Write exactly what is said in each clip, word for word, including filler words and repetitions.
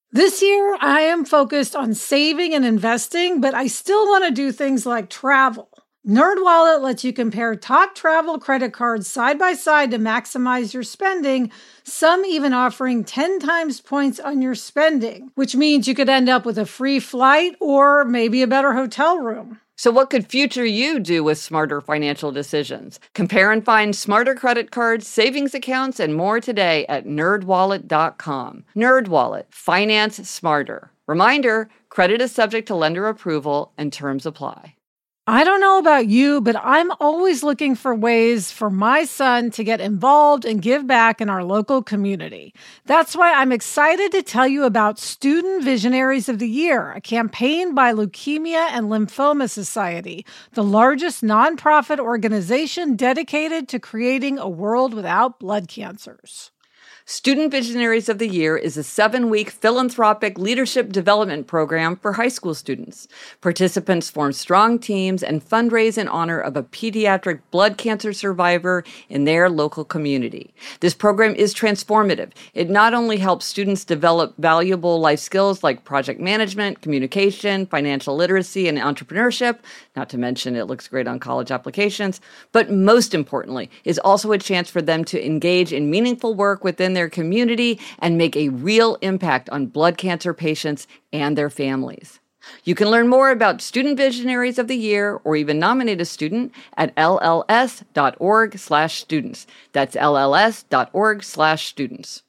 This year, I am focused on saving and investing, but I still want to do things like travel. NerdWallet lets you compare top travel credit cards side by side to maximize your spending, some even offering ten times points on your spending, which means you could end up with a free flight or maybe a better hotel room. So what could future you do with smarter financial decisions? Compare and find smarter credit cards, savings accounts, and more today at nerd wallet dot com. NerdWallet, finance smarter. Reminder, credit is subject to lender approval and terms apply. I don't know about you, but I'm always looking for ways for my son to get involved and give back in our local community. That's why I'm excited to tell you about Student Visionaries of the Year, a campaign by Leukemia and Lymphoma Society, the largest nonprofit organization dedicated to creating a world without blood cancers. Student Visionaries of the Year is a seven-week philanthropic leadership development program for high school students. Participants form strong teams and fundraise in honor of a pediatric blood cancer survivor in their local community. This program is transformative. It not only helps students develop valuable life skills like project management, communication, financial literacy, and entrepreneurship, not to mention it looks great on college applications, but most importantly, is also a chance for them to engage in meaningful work within their community and make a real impact on blood cancer patients and their families. You can learn more about Student Visionaries of the Year or even nominate a student at L L S dot org slash students. That's L L S dot org slash students.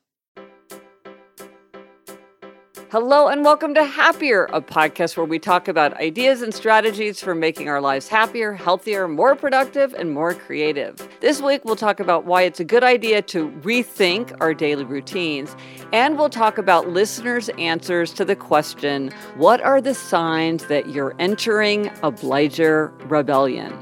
Hello and welcome to Happier, a podcast where we talk about ideas and strategies for making our lives happier, healthier, more productive, and more creative. This week, we'll talk about why it's a good idea to rethink our daily routines, and we'll talk about listeners' answers to the question, what are the signs that you're entering a Obliger rebellion?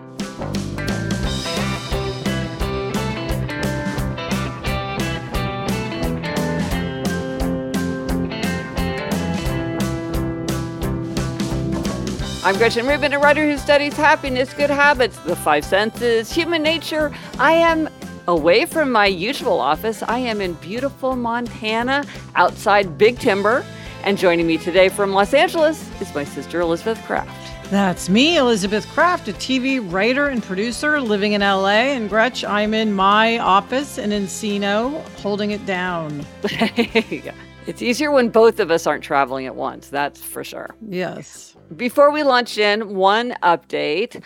I'm Gretchen Rubin, a writer who studies happiness, good habits, the five senses, human nature. I am away from my usual office. I am in beautiful Montana, outside Big Timber. And joining me today from Los Angeles is my sister, Elizabeth Craft. That's me, Elizabeth Craft, a T V writer and producer living in L A. And Gretch, I'm in my office in Encino, holding it down. Yeah. It's easier when both of us aren't traveling at once, that's for sure. Yes. Before we launch in, one update.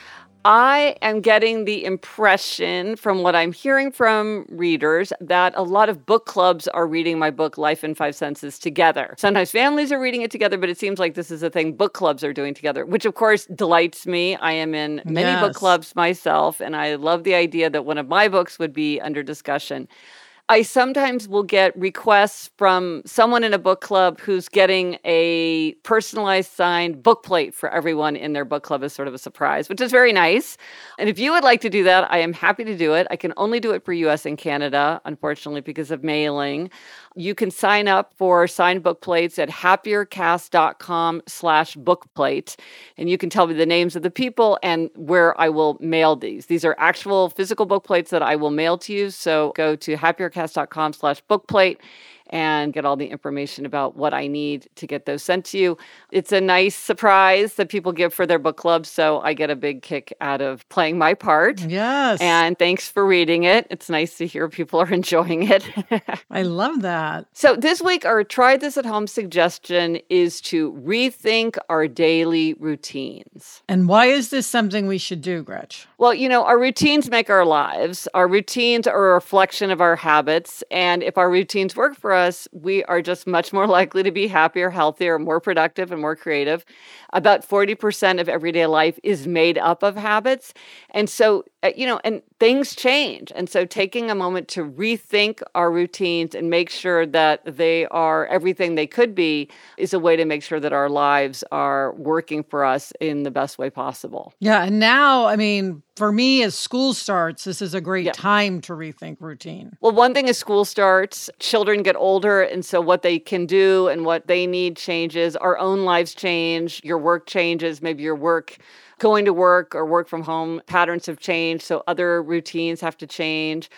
I am getting the impression from what I'm hearing from readers that a lot of book clubs are reading my book, Life in Five Senses, together. Sometimes families are reading it together, but it seems like this is a thing book clubs are doing together, which of course delights me. I am in many Yes. book clubs myself, and I love the idea that one of my books would be under discussion. I sometimes will get requests from someone in a book club who's getting a personalized signed book plate for everyone in their book club as sort of a surprise, which is very nice. And if you would like to do that, I am happy to do it. I can only do it for U S and Canada, unfortunately, because of mailing. You can sign up for signed book plates at happiercast.com slash book plate. And you can tell me the names of the people and where I will mail these. These are actual physical book plates that I will mail to you. So go to happiercast.com slash book plate and get all the information about what I need to get those sent to you. It's a nice surprise that people give for their book club, so I get a big kick out of playing my part. Yes. And thanks for reading it. It's nice to hear people are enjoying it. I love that. So this week, our Try This at Home suggestion is to rethink our daily routines. And why is this something we should do, Gretch? Well, you know, our routines make our lives. Our routines are a reflection of our habits. And if our routines work for us, we are just much more likely to be happier, healthier, more productive, and more creative. About forty percent of everyday life is made up of habits. And so, uh, you know, and things change. And so taking a moment to rethink our routines and make sure that they are everything they could be is a way to make sure that our lives are working for us in the best way possible. Yeah. And now, I mean, for me, as school starts, this is a great Yeah. time to rethink routine. Well, one thing is school starts, children get older, and so what they can do and what they need changes. Our own lives change, your work changes, maybe your work, going to work or work from home patterns have changed, so other routines have to change.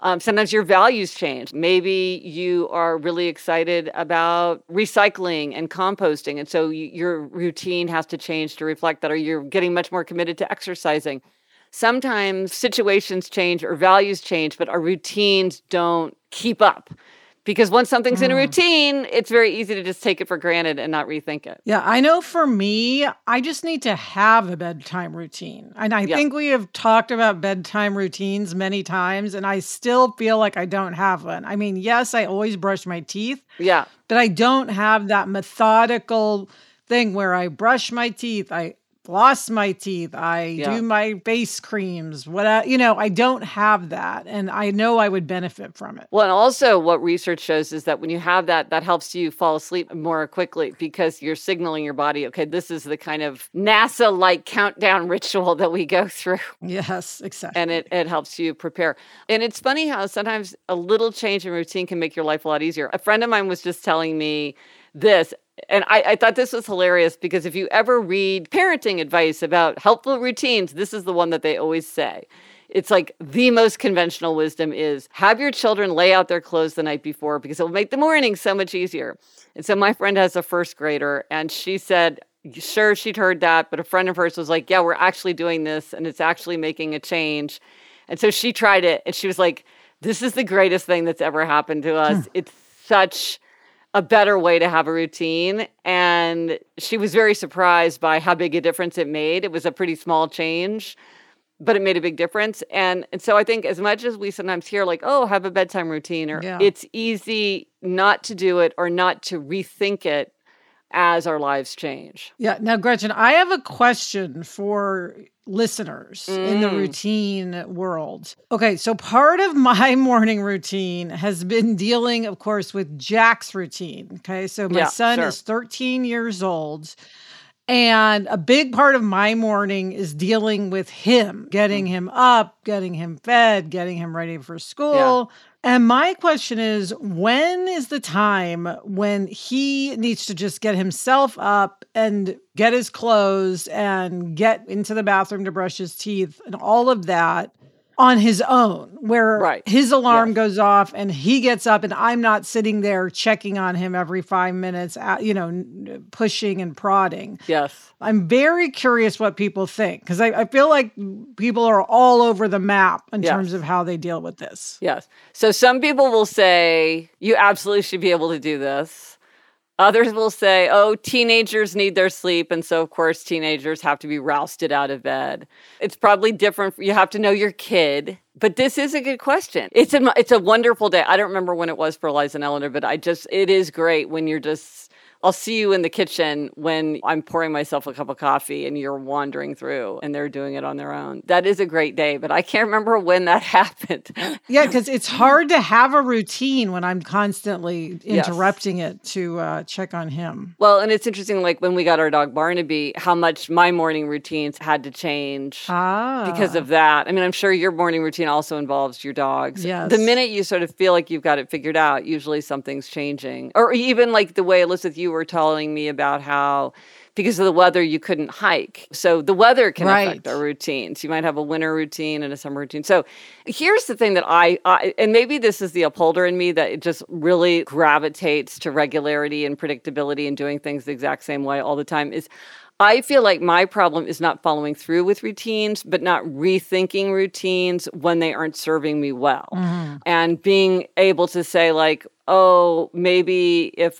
Um, sometimes your values change. Maybe you are really excited about recycling and composting. And so y- your routine has to change to reflect that, or you're getting much more committed to exercising. Sometimes situations change or values change, but our routines don't keep up. Because once something's in a Mm. routine, it's very easy to just take it for granted and not rethink it. Yeah, I know for me, I just need to have a bedtime routine. And I Yeah. think we have talked about bedtime routines many times, and I still feel like I don't have one. I mean, yes, I always brush my teeth, Yeah. but I don't have that methodical thing where I brush my teeth, I floss my teeth, I Yeah. do my face creams, what you know, I don't have that, and I know I would benefit from it. Well, and also what research shows is that when you have that, that helps you fall asleep more quickly because you're signaling your body, okay, this is the kind of NASA-like countdown ritual that we go through. Yes, exactly. And it, it helps you prepare. And it's funny how sometimes a little change in routine can make your life a lot easier. A friend of mine was just telling me this, and I, I thought this was hilarious because if you ever read parenting advice about helpful routines, this is the one that they always say. It's like the most conventional wisdom is have your children lay out their clothes the night before because it will make the morning so much easier. And so my friend has a first grader and she said, sure, she'd heard that, but a friend of hers was like, yeah, we're actually doing this and it's actually making a change. And so she tried it and she was like, this is the greatest thing that's ever happened to us. It's such a better way to have a routine. And she was very surprised by how big a difference it made. It was a pretty small change, but it made a big difference. And, and so I think as much as we sometimes hear like, oh, have a bedtime routine, or Yeah. it's easy not to do it or not to rethink it as our lives change. Yeah. Now, Gretchen, I have a question for listeners in the Mm. routine world. Okay. So part of my morning routine has been dealing, of course, with Jack's routine. Okay. So my Yeah, son sure. is thirteen years old. And a big part of my morning is dealing with him, getting him up, getting him fed, getting him ready for school. And my question is, when is the time when he needs to just get himself up and get his clothes and get into the bathroom to brush his teeth and all of that on his own, where Right. his alarm Yes. goes off and he gets up and I'm not sitting there checking on him every five minutes, uh, you know, n- pushing and prodding. Yes. I'm very curious what people think because I, I feel like people are all over the map in Yes. terms of how they deal with this. Yes. So some people will say, you absolutely should be able to do this. Others will say, oh, teenagers need their sleep. And so, of course, teenagers have to be rousted out of bed. It's probably different. You have to know your kid. But this is a good question. It's a, it's a wonderful day. I don't remember when it was for Eliza and Eleanor, but I just, it is great when you're just, I'll see you in the kitchen when I'm pouring myself a cup of coffee and you're wandering through and they're doing it on their own. That is a great day, but I can't remember when that happened. Yeah, because it's hard to have a routine when I'm constantly Yes. interrupting it to uh, check on him. Well, and it's interesting, like when we got our dog Barnaby, how much my morning routines had to change Ah. because of that. I mean, I'm sure your morning routine also involves your dogs. Yes. The minute you sort of feel like you've got it figured out, usually something's changing. Or even like the way, Elizabeth, you were telling me about how because of the weather, you couldn't hike. So the weather can Right. affect our routines. You might have a winter routine and a summer routine. So here's the thing that I, I, and maybe this is the upholder in me that it just really gravitates to regularity and predictability and doing things the exact same way all the time, is I feel like my problem is not following through with routines, but not rethinking routines when they aren't serving me well. Mhm. And being able to say like, oh, maybe if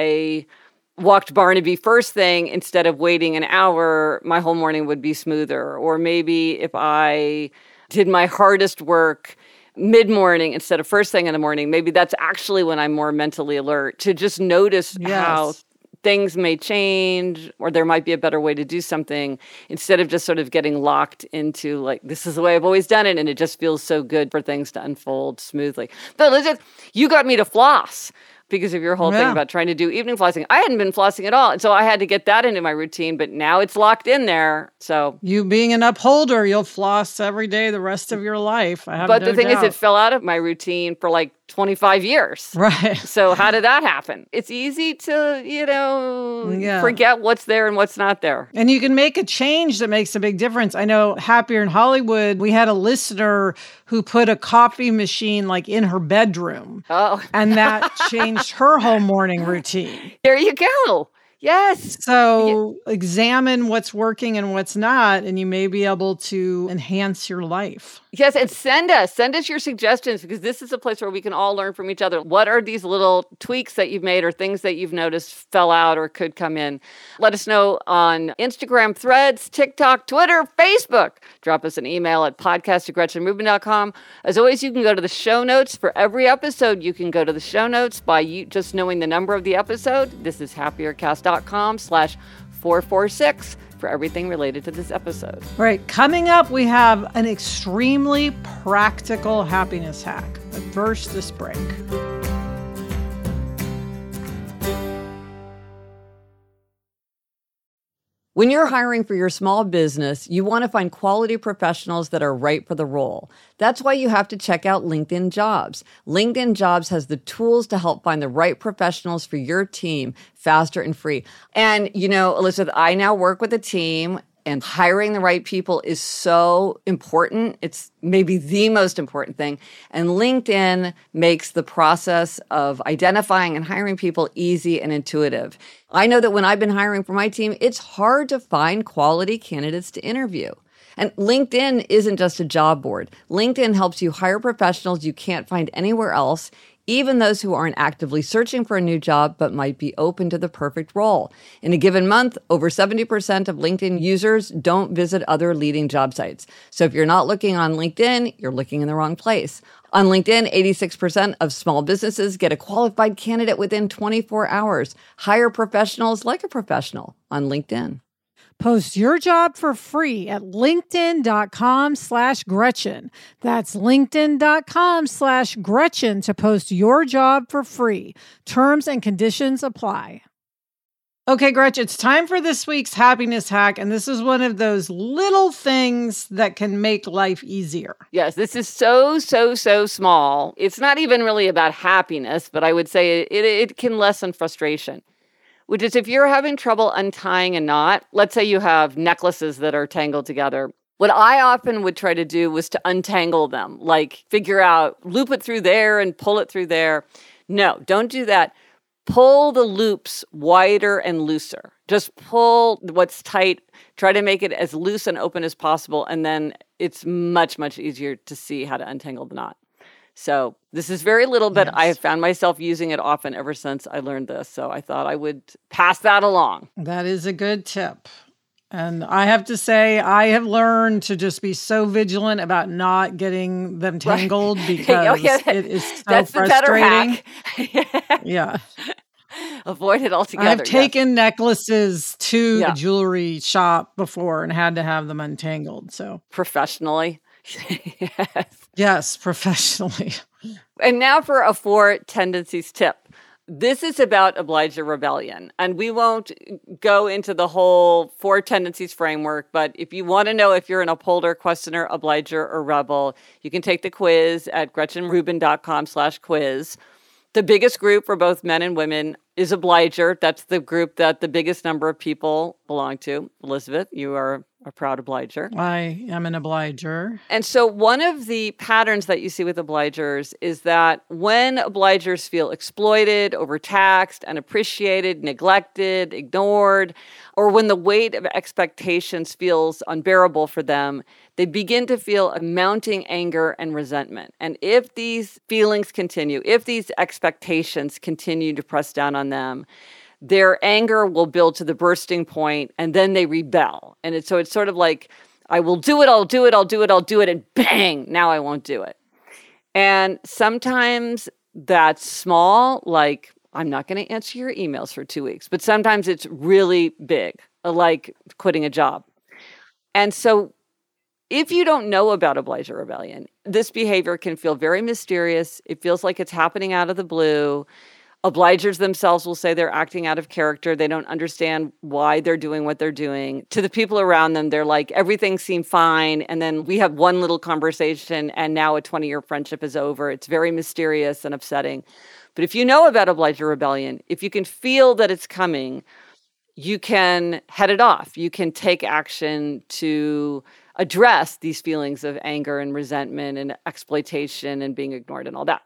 I walked Barnaby first thing instead of waiting an hour, my whole morning would be smoother. Or maybe if I did my hardest work mid-morning instead of first thing in the morning, maybe that's actually when I'm more mentally alert to just notice Yes. how things may change or there might be a better way to do something instead of just sort of getting locked into like, this is the way I've always done it. And it just feels so good for things to unfold smoothly. But Elizabeth, you got me to floss because of your whole thing Yeah. about trying to do evening flossing. I hadn't been flossing at all. And so I had to get that into my routine, but now it's locked in there. So, You being an upholder, you'll floss every day the rest of your life. I have but no the thing doubt. is, it fell out of my routine for like twenty-five years. Right. So how did that happen? It's easy to, you know, Yeah. forget what's there and what's not there. And you can make a change that makes a big difference. I know Happier in Hollywood, we had a listener who put a coffee machine like in her bedroom. Oh. And that changed her whole morning routine. There you go. Yes. So yeah. Examine what's working and what's not, and you may be able to enhance your life. Yes, and send us, send us your suggestions, because this is a place where we can all learn from each other. What are these little tweaks that you've made or things that you've noticed fell out or could come in? Let us know on Instagram, Threads, TikTok, Twitter, Facebook. Drop us an email at podcast at gretchen rubin dot com. As always, you can go to the show notes for every episode. You can go to the show notes by you just knowing the number of the episode. This is happiercast.com slash 446. for everything related to this episode. Right. Coming up, we have an extremely practical happiness hack. But first, this break. When you're hiring for your small business, you want to find quality professionals that are right for the role. That's why you have to check out LinkedIn Jobs. LinkedIn Jobs has the tools to help find the right professionals for your team faster and free. And, you know, Elizabeth, I now work with a team, and hiring the right people is so important. It's maybe the most important thing. And LinkedIn makes the process of identifying and hiring people easy and intuitive. I know that when I've been hiring for my team, it's hard to find quality candidates to interview. And LinkedIn isn't just a job board. LinkedIn helps you hire professionals you can't find anywhere else, even those who aren't actively searching for a new job but might be open to the perfect role. In a given month, over seventy percent of LinkedIn users don't visit other leading job sites. So if you're not looking on LinkedIn, you're looking in the wrong place. On LinkedIn, eighty-six percent of small businesses get a qualified candidate within twenty-four hours. Hire professionals like a professional on LinkedIn. Post your job for free at linkedin.com slash Gretchen. That's linkedin.com slash Gretchen to post your job for free. Terms and conditions apply. Okay, Gretchen, it's time for this week's happiness hack, and this is one of those little things that can make life easier. Yes, this is so, so, so small. It's not even really about happiness, but I would say it, it, it can lessen frustration. Which is if you're having trouble untying a knot, let's say you have necklaces that are tangled together. What I often would try to do was to untangle them, like figure out, loop it through there and pull it through there. No, don't do that. Pull the loops wider and looser. Just pull what's tight. Try to make it as loose and open as possible. And then it's much, much easier to see how to untangle the knot. So this is very little, but yes. I have found myself using it often ever since I learned this. So I thought I would pass that along. That is a good tip. And I have to say, I have learned to just be so vigilant about not getting them tangled right. because oh, yeah. it is so That's frustrating. The better hack. Yeah. Avoid it altogether. I've taken yes. necklaces to yeah. the jewelry shop before and had to have them untangled. So professionally. Yes. Yes, professionally. And now for a four tendencies tip. This is about obliger rebellion, and we won't go into the whole four tendencies framework, but if you want to know if you're an upholder, questioner, obliger, or rebel, you can take the quiz at gretchenrubin.com slash quiz. The biggest group for both men and women is obliger. That's the group that the biggest number of people belong to. Elizabeth, you are a proud obliger. I am an obliger. And so one of the patterns that you see with obligers is that when obligers feel exploited, overtaxed, unappreciated, neglected, ignored, or when the weight of expectations feels unbearable for them, they begin to feel a mounting anger and resentment. And if these feelings continue, if these expectations continue to press down on them, their anger will build to the bursting point, and then they rebel. And it's, so it's sort of like, I will do it, I'll do it, I'll do it, I'll do it, and bang, now I won't do it. And sometimes that's small, like, I'm not going to answer your emails for two weeks. But sometimes it's really big, like quitting a job. And so if you don't know about obliger rebellion, this behavior can feel very mysterious. It feels like it's happening out of the blue. Obligers themselves will say they're acting out of character. They don't understand why they're doing what they're doing. To the people around them, they're like, everything seemed fine. And then we have one little conversation and now a twenty-year friendship is over. It's very mysterious and upsetting. But if you know about obliger rebellion, if you can feel that it's coming, you can head it off. You can take action to address these feelings of anger and resentment and exploitation and being ignored and all that.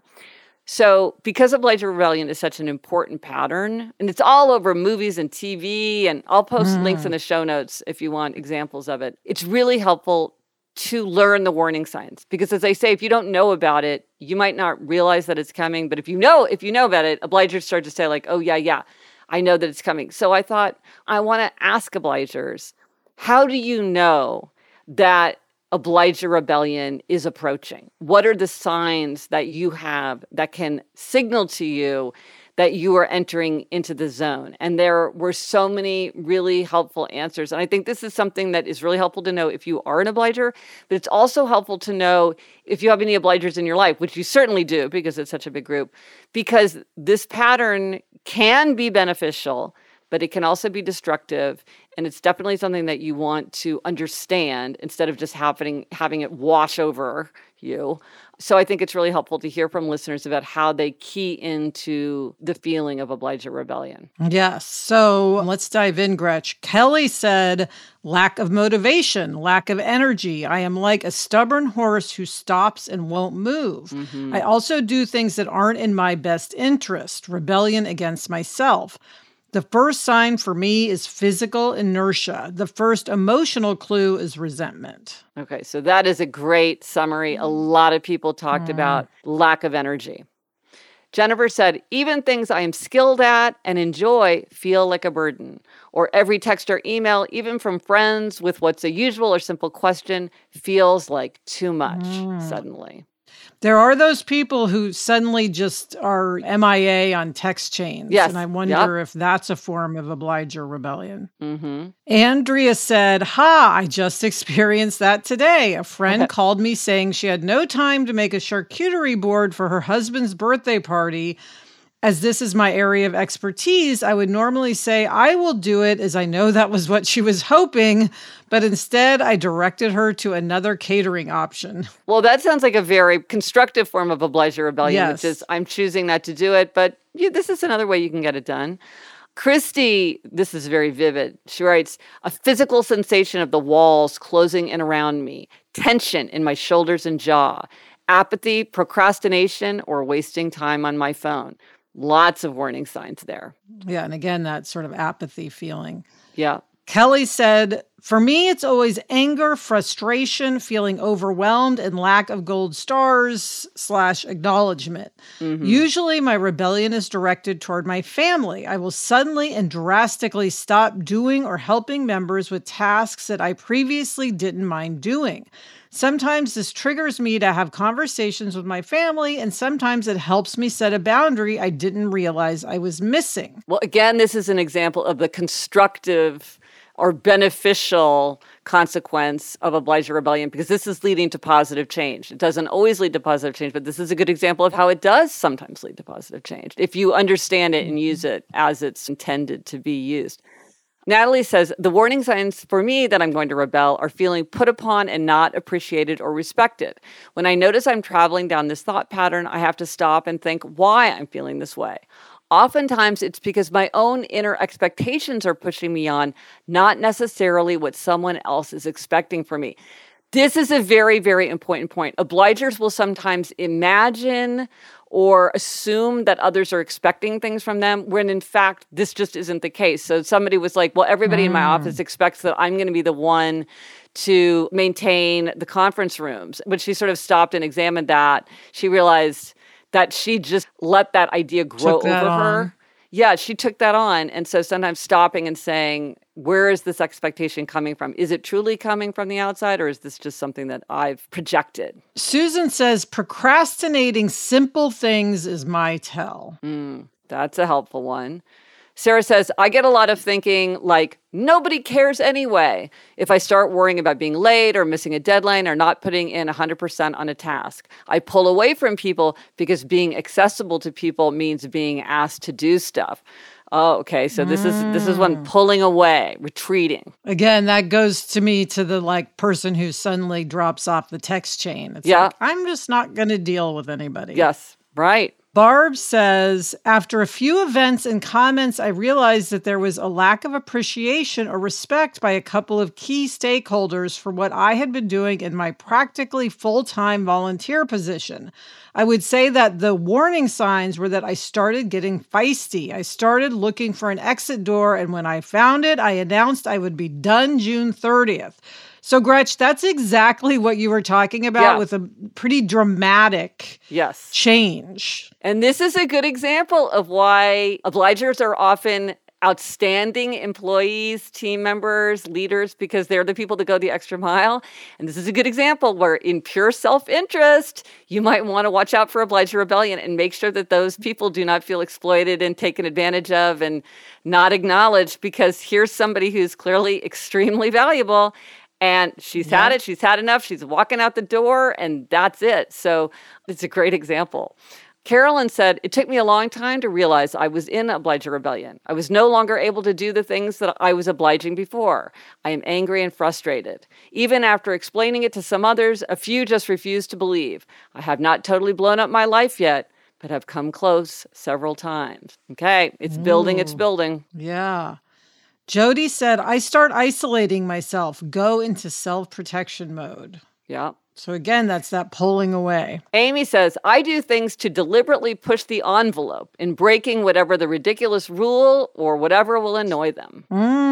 So because obliger rebellion is such an important pattern, and it's all over movies and T V, and I'll post mm. links in the show notes if you want examples of it, it's really helpful to learn the warning signs. Because as I say, if you don't know about it, you might not realize that it's coming. But if you know, if you know about it, obligers start to say like, oh, yeah, yeah, I know that it's coming. So I thought, I want to ask obligers, how do you know that obliger rebellion is approaching? What are the signs that you have that can signal to you that you are entering into the zone? And there were so many really helpful answers. And I think this is something that is really helpful to know if you are an obliger, but it's also helpful to know if you have any obligers in your life, which you certainly do because it's such a big group, because this pattern can be beneficial, but it can also be destructive. And it's definitely something that you want to understand instead of just happening, having it wash over you. So I think it's really helpful to hear from listeners about how they key into the feeling of obliger rebellion. Yes. So let's dive in, Gretch. Kelly said, lack of motivation, lack of energy. I am like a stubborn horse who stops and won't move. Mm-hmm. I also do things that aren't in my best interest, rebellion against myself. The first sign for me is physical inertia. The first emotional clue is resentment. Okay, so that is a great summary. A lot of people talked mm. about lack of energy. Jennifer said, even things I am skilled at and enjoy feel like a burden. Or every text or email, even from friends with what's a usual or simple question, feels like too much mm. suddenly. There are those people who suddenly just are M I A on text chains. Yes. And I wonder yep. if that's a form of obliger rebellion. Mm-hmm. Andrea said, ha, I just experienced that today. A friend called me saying she had no time to make a charcuterie board for her husband's birthday party. As this is my area of expertise, I would normally say, I will do it, as I know that was what she was hoping, but instead I directed her to another catering option. Well, that sounds like a very constructive form of obliger rebellion, yes. which is I'm choosing not to do it, but yeah, this is another way you can get it done. Christy, this is very vivid. She writes, a physical sensation of the walls closing in around me, tension in my shoulders and jaw, apathy, procrastination, or wasting time on my phone. Lots of warning signs there. Yeah, and again, that sort of apathy feeling. Yeah. Kelly said, for me, it's always anger, frustration, feeling overwhelmed, and lack of gold stars slash acknowledgement. Mm-hmm. Usually, my rebellion is directed toward my family. I will suddenly and drastically stop doing or helping members with tasks that I previously didn't mind doing. Sometimes this triggers me to have conversations with my family, and sometimes it helps me set a boundary I didn't realize I was missing. Well, again, this is an example of the constructive or beneficial consequence of obliger rebellion, because this is leading to positive change. It doesn't always lead to positive change, but this is a good example of how it does sometimes lead to positive change if you understand it and use it as it's intended to be used. Natalie says, the warning signs for me that I'm going to rebel are feeling put upon and not appreciated or respected. When I notice I'm traveling down this thought pattern, I have to stop and think why I'm feeling this way. Oftentimes, it's because my own inner expectations are pushing me on, not necessarily what someone else is expecting from me. This is a very, very important point. Obligers will sometimes imagine or assume that others are expecting things from them, when in fact, this just isn't the case. So somebody was like, well, everybody mm. in my office expects that I'm going to be the one to maintain the conference rooms. When she sort of stopped and examined that, she realized that she just let that idea grow over her. Yeah, she took that on. And so sometimes stopping and saying, where is this expectation coming from? Is it truly coming from the outside, or is this just something that I've projected? Susan says, procrastinating simple things is my tell. Mm, that's a helpful one. Sarah says, I get a lot of thinking like, nobody cares anyway. If I start worrying about being late or missing a deadline or not putting in one hundred percent on a task, I pull away from people because being accessible to people means being asked to do stuff. Oh, okay. So this is this is one pulling away, retreating. Again, that goes to me to the like person who suddenly drops off the text chain. It's yeah. like, I'm just not going to deal with anybody. Yes, right. Barb says, after a few events and comments, I realized that there was a lack of appreciation or respect by a couple of key stakeholders for what I had been doing in my practically full-time volunteer position. I would say that the warning signs were that I started getting feisty. I started looking for an exit door, and when I found it, I announced I would be done June thirtieth. So, Gretch, that's exactly what you were talking about yeah. with a pretty dramatic yes. change. And this is a good example of why obligers are often outstanding employees, team members, leaders, because they're the people that go the extra mile. And this is a good example where in pure self-interest, you might want to watch out for obliger rebellion and make sure that those people do not feel exploited and taken advantage of and not acknowledged, because here's somebody who's clearly extremely valuable. And she's yeah. had it, she's had enough, she's walking out the door, and that's it. So it's a great example. Carolyn said, it took me a long time to realize I was in obliger rebellion. I was no longer able to do the things that I was obliging before. I am angry and frustrated. Even after explaining it to some others, a few just refused to believe. I have not totally blown up my life yet, but have come close several times. Okay, it's Ooh. building, it's building. Yeah. Jody said, I start isolating myself, go into self-protection mode. Yeah. So again, that's that pulling away. Amy says, I do things to deliberately push the envelope in breaking whatever the ridiculous rule or whatever will annoy them.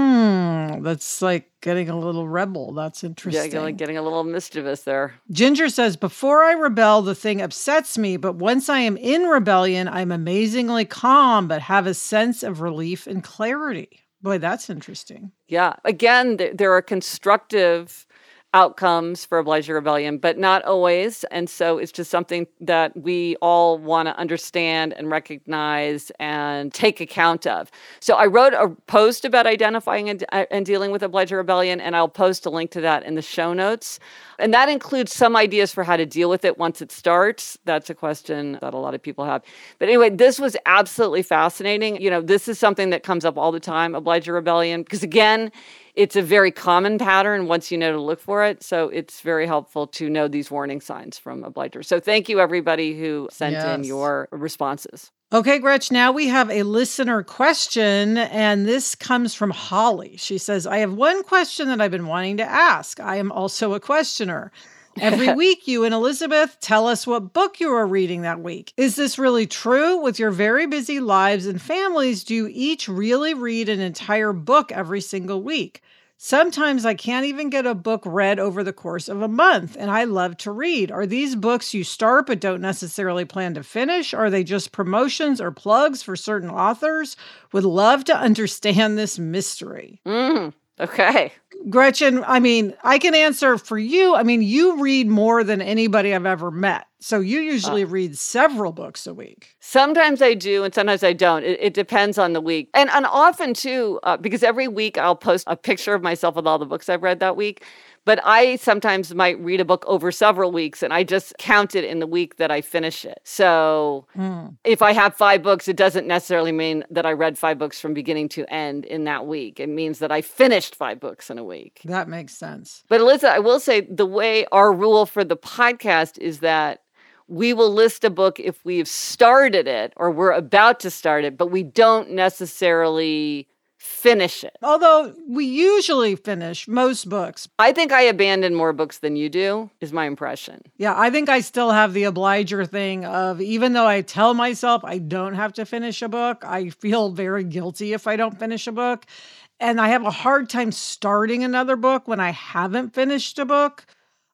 Mm, that's like getting a little rebel. That's interesting. Yeah, like getting a little mischievous there. Ginger says, before I rebel, the thing upsets me, but once I am in rebellion, I'm amazingly calm, but have a sense of relief and clarity. Boy, that's interesting. Yeah. Again, th- there are constructive outcomes for obliger rebellion, but not always. And so it's just something that we all want to understand and recognize and take account of. So I wrote a post about identifying and, uh, and dealing with obliger rebellion, and I'll post a link to that in the show notes. And that includes some ideas for how to deal with it once it starts. That's a question that a lot of people have. But anyway, this was absolutely fascinating. You know, this is something that comes up all the time, obliger rebellion, because again, it's a very common pattern once you know to look for it. So it's very helpful to know these warning signs from obligers. So thank you, everybody who sent yes. in your responses. Okay, Gretch, now we have a listener question, and this comes from Holly. She says, I have one question that I've been wanting to ask. I am also a questioner. Every week, you and Elizabeth tell us what book you are reading that week. Is this really true? With your very busy lives and families, do you each really read an entire book every single week? Sometimes I can't even get a book read over the course of a month, and I love to read. Are these books you start but don't necessarily plan to finish? Are they just promotions or plugs for certain authors? Would love to understand this mystery. Mm, okay. Gretchen, I mean, I can answer for you. I mean, you read more than anybody I've ever met. So you usually uh, read several books a week. Sometimes I do, and sometimes I don't. It, it depends on the week. And, and often, too, uh, because every week I'll post a picture of myself with all the books I've read that week. But I sometimes might read a book over several weeks, and I just count it in the week that I finish it. So mm. if I have five books, it doesn't necessarily mean that I read five books from beginning to end in that week. It means that I finished five books in a week. That makes sense. But Alyssa, I will say the way our rule for the podcast is that we will list a book if we've started it or we're about to start it, but we don't necessarily finish it. Although we usually finish most books. I think I abandon more books than you do, is my impression. Yeah, I think I still have the obliger thing of, even though I tell myself I don't have to finish a book, I feel very guilty if I don't finish a book. And I have a hard time starting another book when I haven't finished a book.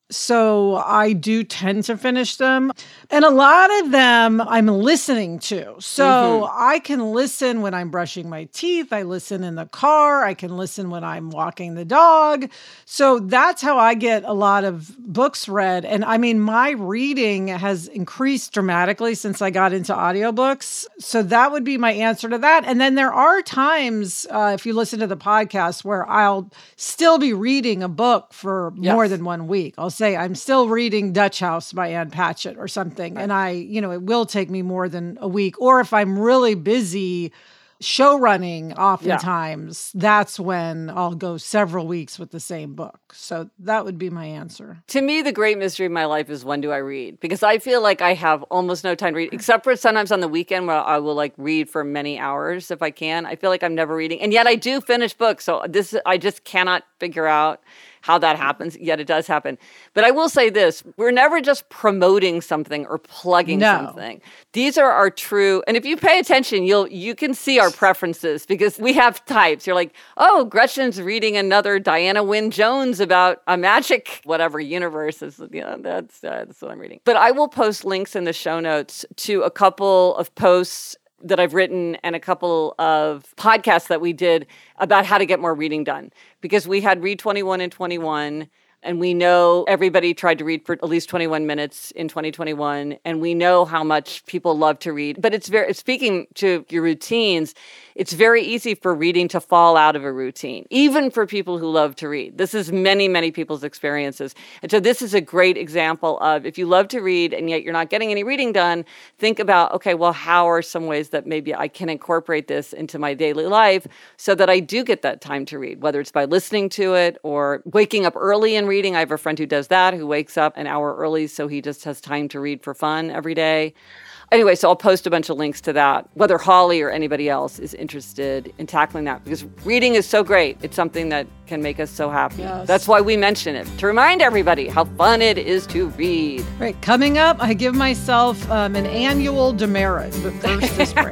So I do tend to finish them. And a lot of them I'm listening to. So mm-hmm. I can listen when I'm brushing my teeth. I listen in the car. I can listen when I'm walking the dog. So that's how I get a lot of books read. And I mean, my reading has increased dramatically since I got into audiobooks. So that would be my answer to that. And then there are times, uh, if you listen to the podcast, where I'll still be reading a book for yes. more than one week. I'll say I'm still reading Dutch House by Ann Patchett or something. Right. And I, you know, it will take me more than a week. Or if I'm really busy show running oftentimes, yeah. that's when I'll go several weeks with the same book. So that would be my answer. To me, the great mystery of my life is when do I read? Because I feel like I have almost no time to read, except for sometimes on the weekend where I will like read for many hours if I can. I feel like I'm never reading. And yet I do finish books. So this, I just cannot figure out how that happens, yet it does happen. But I will say this, we're never just promoting something or plugging no. something. These are our true, and if you pay attention, you'll you can see our preferences because we have types. You're like, oh, Gretchen's reading another Diana Wynne Jones about a magic, whatever universe is, you know, that's, uh, that's what I'm reading. But I will post links in the show notes to a couple of posts that I've written and a couple of podcasts that we did about how to get more reading done. Because we had Read twenty-one in twenty-one, and we know everybody tried to read for at least twenty-one minutes in twenty twenty-one, and we know how much people love to read. But it's very, speaking to your routines, it's very easy for reading to fall out of a routine, even for people who love to read. This is many, many people's experiences. And so this is a great example of if you love to read and yet you're not getting any reading done, think about, okay, well, how are some ways that maybe I can incorporate this into my daily life so that I do get that time to read, whether it's by listening to it or waking up early and reading. I have a friend who does that, who wakes up an hour early so he just has time to read for fun every day. Anyway, so I'll post a bunch of links to that, whether Holly or anybody else is interested in tackling that, because reading is so great. It's something that can make us so happy. Yes. That's why we mention it, to remind everybody how fun it is to read. Right. Coming up, I give myself um, an annual demerit, but first this break.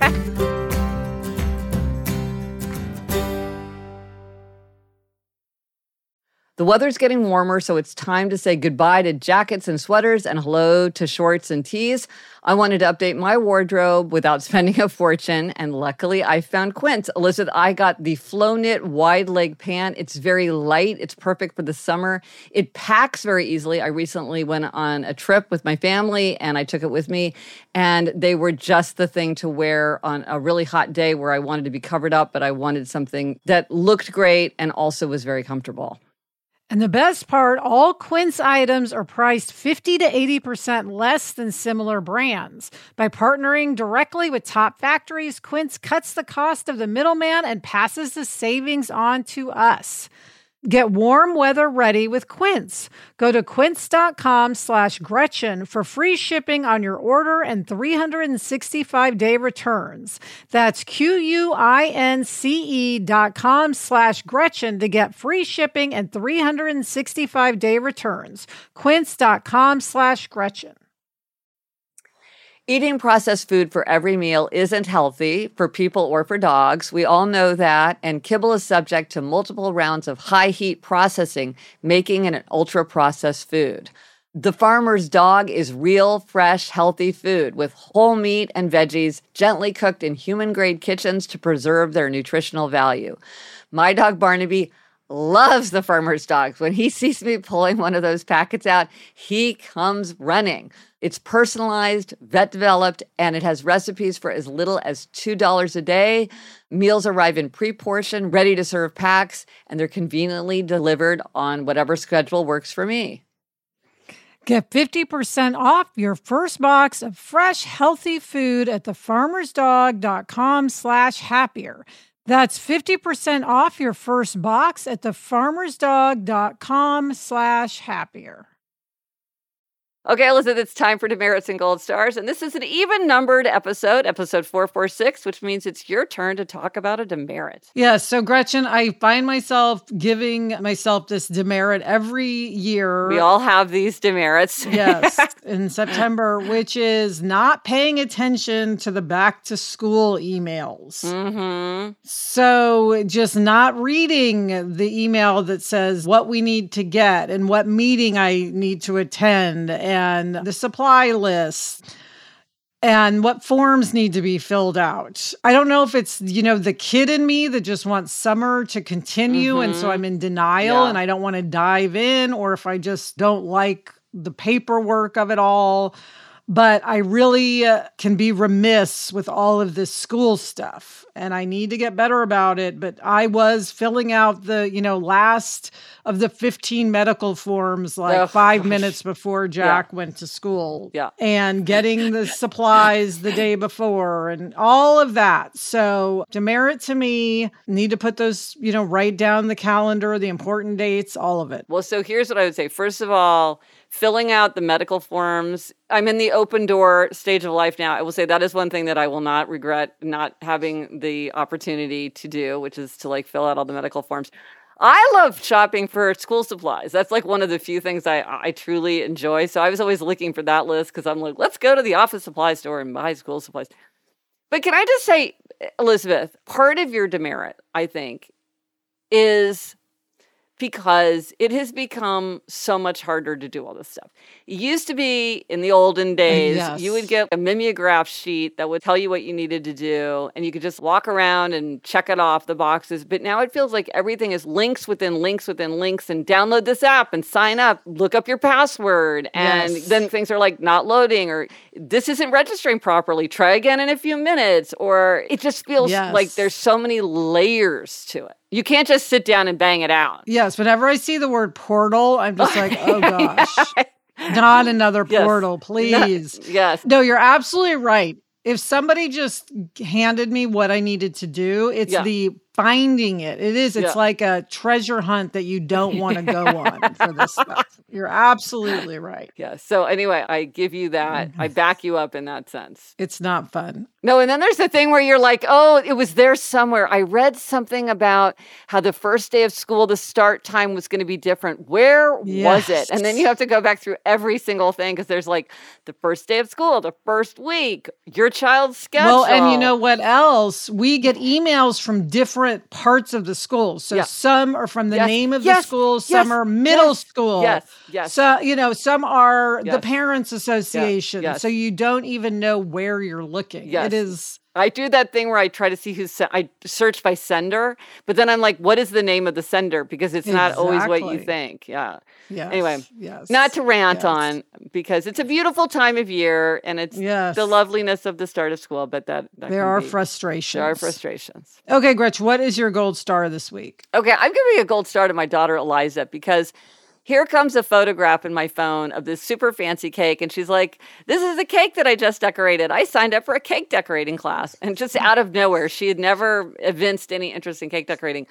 The weather's getting warmer, so it's time to say goodbye to jackets and sweaters and hello to shorts and tees. I wanted to update my wardrobe without spending a fortune, and luckily I found Quince. Elizabeth, I got the Flow Knit wide leg pant. It's very light. It's perfect for the summer. It packs very easily. I recently went on a trip with my family, and I took it with me, and they were just the thing to wear on a really hot day where I wanted to be covered up, but I wanted something that looked great and also was very comfortable. And the best part, all Quince items are priced fifty to eighty percent less than similar brands. By partnering directly with top factories, Quince cuts the cost of the middleman and passes the savings on to us. Get warm weather ready with Quince. Go to quince.com slash Gretchen for free shipping on your order and three hundred sixty-five day returns. That's Q-U-I-N-C-E dot com slash Gretchen to get free shipping and three hundred sixty-five day returns. Quince.com slash Gretchen. Eating processed food for every meal isn't healthy for people or for dogs. We all know that, and kibble is subject to multiple rounds of high-heat processing, making it an ultra-processed food. The Farmer's Dog is real, fresh, healthy food with whole meat and veggies gently cooked in human-grade kitchens to preserve their nutritional value. My dog Barnaby loves the Farmer's Dog. When he sees me pulling one of those packets out, he comes running. It's personalized, vet-developed, and it has recipes for as little as two dollars a day. Meals arrive in pre-portioned, ready-to-serve packs, and they're conveniently delivered on whatever schedule works for me. Get fifty percent off your first box of fresh, healthy food at thefarmersdog.com slash happier. That's fifty percent off your first box at thefarmersdog.com slash happier. Okay, Elizabeth, it's time for demerits and gold stars. And this is an even numbered episode, episode four forty-six, which means it's your turn to talk about a demerit. Yeah. So, Gretchen, I find myself giving myself this demerit every year. We all have these demerits. Yes, in September, which is not paying attention to the back to school emails. Mm-hmm. So, just not reading the email that says what we need to get and what meeting I need to attend and the supply list and what forms need to be filled out. I don't know if it's, you know, the kid in me that just wants summer to continue. Mm-hmm. And so I'm in denial yeah. and I don't want to dive in, or if I just don't like the paperwork of it all. But I really uh, can be remiss with all of this school stuff, and I need to get better about it. But I was filling out the, you know, last of the fifteen medical forms like oh, five gosh. minutes before Jack yeah. went to school. Yeah. And getting the supplies the day before and all of that. So demerit to me, need to put those, you know, write down the calendar, the important dates, all of it. Well, so here's what I would say. First of all, filling out the medical forms. I'm in the open door stage of life now. I will say that is one thing that I will not regret not having the opportunity to do, which is to like fill out all the medical forms. I love shopping for school supplies. That's like one of the few things I, I truly enjoy. So I was always looking for that list because I'm like, let's go to the office supply store and buy school supplies. But can I just say, Elizabeth, part of your demerit, I think, is because it has become so much harder to do all this stuff. It used to be in the olden days, yes. you would get a mimeograph sheet that would tell you what you needed to do, and you could just walk around and check it off the boxes. But now it feels like everything is links within links within links, and download this app and sign up, look up your password, and yes. then things are like not loading, or this isn't registering properly, try again in a few minutes, or it just feels yes. like there's so many layers to it. You can't just sit down and bang it out. Yes, whenever I see the word portal, I'm just like, oh gosh, not another portal, yes. please. No, yes. No, you're absolutely right. If somebody just handed me what I needed to do, it's yeah. the finding it. It is. It's yeah. like a treasure hunt that you don't want to go on for this stuff. You're absolutely right. Yeah. So anyway, I give you that. I back you up in that sense. It's not fun. No, and then there's the thing where you're like, oh, it was there somewhere. I read something about how the first day of school, the start time was going to be different. Where yes. was it? And then you have to go back through every single thing because there's like the first day of school, the first week, your child's schedule. Well, and you know what else? We get emails from different parts of the school. So yeah. some are from the yes. name of yes. the school. Some yes. are middle yes. school. Yes. Yes. So, you know, some are yes. the Parents Association. Yes. Yes. So you don't even know where you're looking. Yes. It is... I do that thing where I try to see who's, se- I search by sender, but then I'm like, what is the name of the sender? Because it's not exactly. always what you think. Yeah. Yes. Anyway, yes. not to rant yes. on, because it's a beautiful time of year and it's yes. the loveliness of the start of school, but that, that there are be, frustrations. There are frustrations. Okay, Gretch, what is your gold star this week? Okay, I'm giving a gold star to my daughter, Eliza, because here comes a photograph in my phone of this super fancy cake. And she's like, this is the cake that I just decorated. I signed up for a cake decorating class. And just out of nowhere, she had never evinced any interest in cake decorating.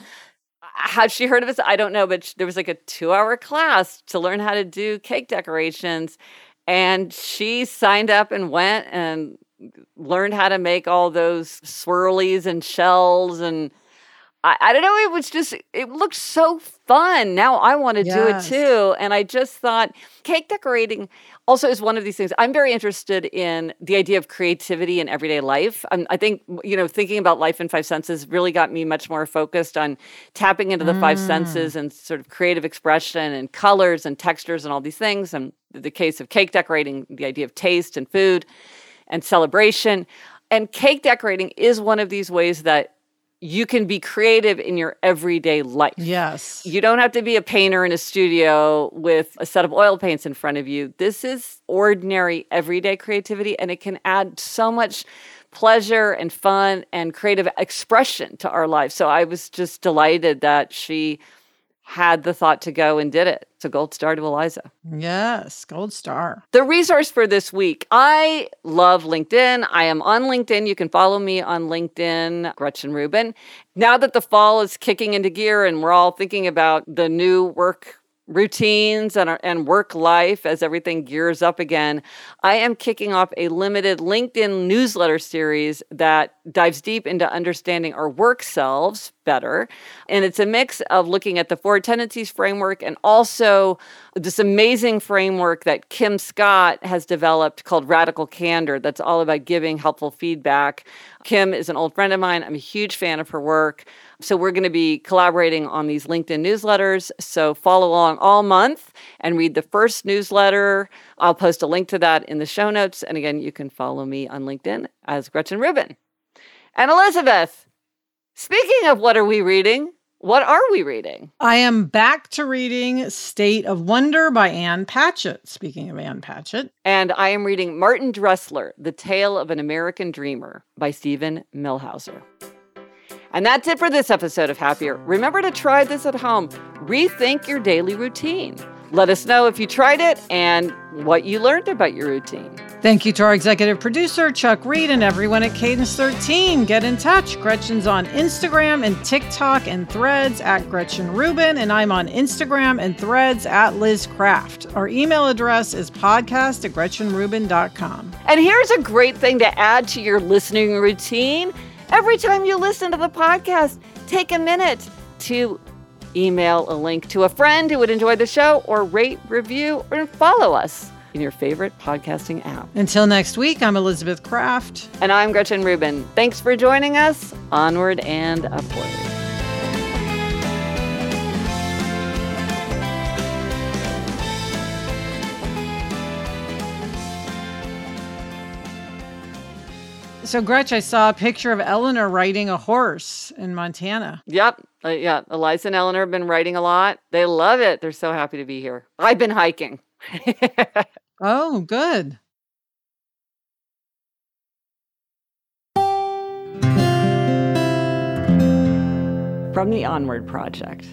Had she heard of this? I don't know. But there was like a two-hour class to learn how to do cake decorations. And she signed up and went and learned how to make all those swirlies and shells and I, I don't know, it was just, it looked so fun. Now I want to yes. do it too. And I just thought cake decorating also is one of these things. I'm very interested in the idea of creativity in everyday life. Um, I think, you know, thinking about life in five senses really got me much more focused on tapping into the mm. five senses and sort of creative expression and colors and textures and all these things. And the case of cake decorating, the idea of taste and food and celebration. And cake decorating is one of these ways that you can be creative in your everyday life. Yes. You don't have to be a painter in a studio with a set of oil paints in front of you. This is ordinary, everyday creativity, and it can add so much pleasure and fun and creative expression to our lives. So I was just delighted that she had the thought to go and did it. It's a gold star to Eliza. Yes, gold star. The resource for this week. I love LinkedIn. I am on LinkedIn. You can follow me on LinkedIn, Gretchen Rubin. Now that the fall is kicking into gear and we're all thinking about the new work routines and, our, and work life as everything gears up again, I am kicking off a limited LinkedIn newsletter series that dives deep into understanding our work selves better. And it's a mix of looking at the Four Tendencies framework and also this amazing framework that Kim Scott has developed called Radical Candor that's all about giving helpful feedback. Kim is an old friend of mine. I'm a huge fan of her work. So we're going to be collaborating on these LinkedIn newsletters. So follow along all month and read the first newsletter. I'll post a link to that in the show notes. And again, you can follow me on LinkedIn as Gretchen Rubin. And Elizabeth, speaking of what are we reading, what are we reading? I am back to reading State of Wonder by Ann Patchett, speaking of Ann Patchett. And I am reading Martin Dressler, The Tale of an American Dreamer by Stephen Millhauser. And that's it for this episode of Happier. Remember to try this at home. Rethink your daily routine. Let us know if you tried it and what you learned about your routine. Thank you to our executive producer, Chuck Reed, and everyone at Cadence thirteen. Get in touch. Gretchen's on Instagram and TikTok and Threads at Gretchen Rubin, and I'm on Instagram and Threads at Liz Craft. Our email address is podcast at gretchen rubin dot com. And here's a great thing to add to your listening routine. Every time you listen to the podcast, take a minute to email a link to a friend who would enjoy the show, or rate, review, or follow us in your favorite podcasting app. Until next week, I'm Elizabeth Craft. And I'm Gretchen Rubin. Thanks for joining us. Onward and upward. So, Gretch, I saw a picture of Eleanor riding a horse in Montana. Yep. Uh, yeah. Eliza and Eleanor have been riding a lot. They love it. They're so happy to be here. I've been hiking. Oh, good. From the Onward Project.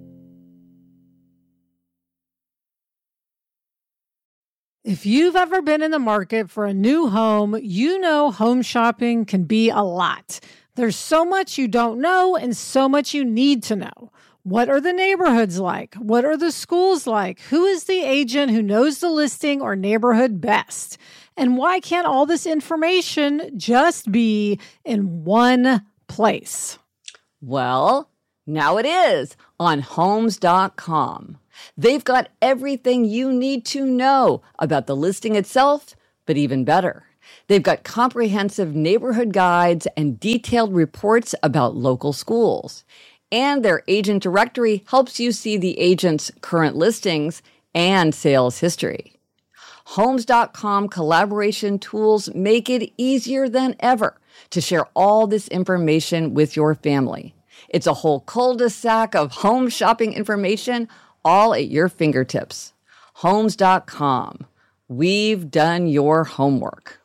If you've ever been in the market for a new home, you know home shopping can be a lot. There's so much you don't know and so much you need to know. What are the neighborhoods like? What are the schools like? Who is the agent who knows the listing or neighborhood best? And why can't all this information just be in one place? Well, now it is on homes dot com. They've got everything you need to know about the listing itself, but even better, they've got comprehensive neighborhood guides and detailed reports about local schools. And their agent directory helps you see the agent's current listings and sales history. homes dot com collaboration tools make it easier than ever to share all this information with your family. It's a whole cul-de-sac of home shopping information all at your fingertips. homes dot com. We've done your homework.